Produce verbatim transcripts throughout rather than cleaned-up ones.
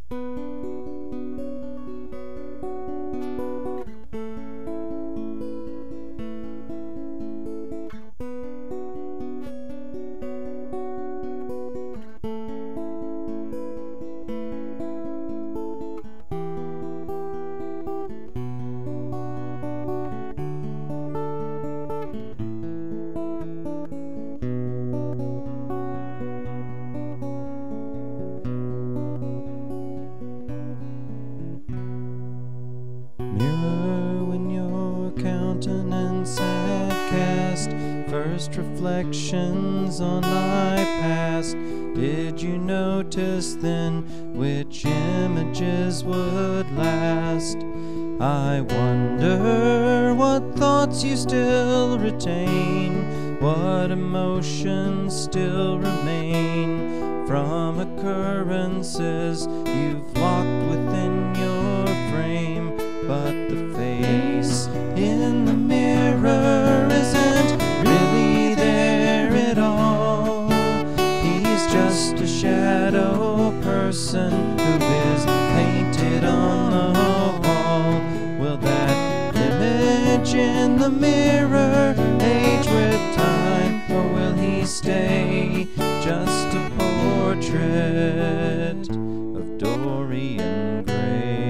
Mirror, when your countenance had cast first reflections on my past, did you notice then which images would last? I wonder what thoughts you still retain, what emotions still remain from occurrences you've locked within your frame. But the face in the mirror isn't really there at all. He's just a shadow person who is painted on the wall. Will that image in the mirror age with time, or will he stay just a portrait of Dorian Gray?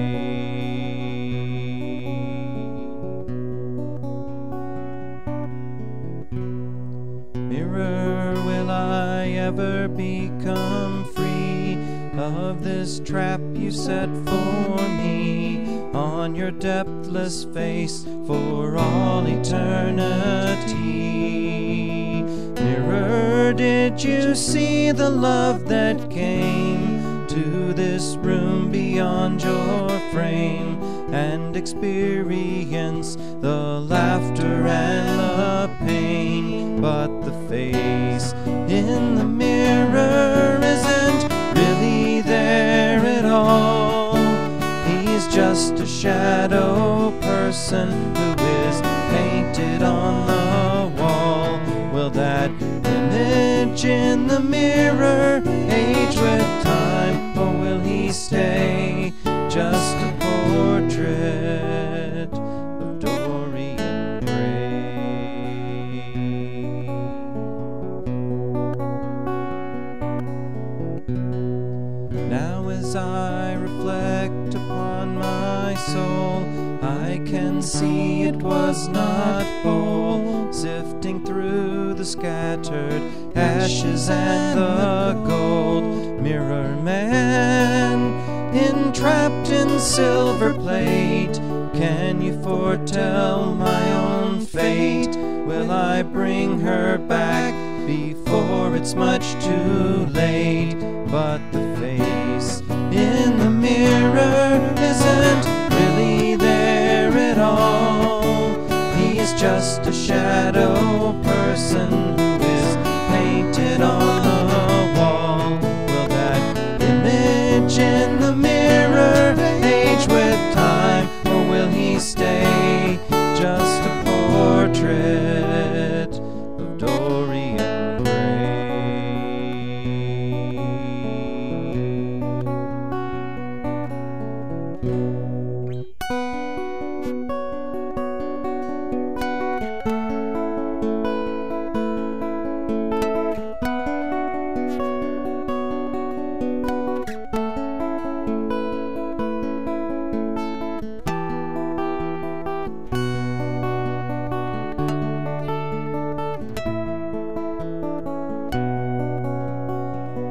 Mirror, will I ever become free of this trap you set for me on your depthless face for all eternity? Mirror, did you see the love that came to this room beyond your frame, and experience the laughter and the pain? But the face in the mirror isn't really there at all. He's just a shadow person who is painted on the wall. Will that image in the mirror age with time, or will he stay just a portrait of Dorian Gray? Now as I reflect upon my soul, I can see it was not whole, sifting through the scattered ashes and the gold. Mirror man, entrapped in silver plate, can you foretell my own fate? Will I bring her back before it's much too late? But the face in the mirror isn't really there at all. He's just a shadow person who is painted on the wall. Will that image in the mirror age with time, or will he stay just a portrait of Dorian Gray?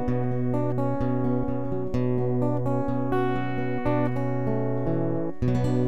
Thank you.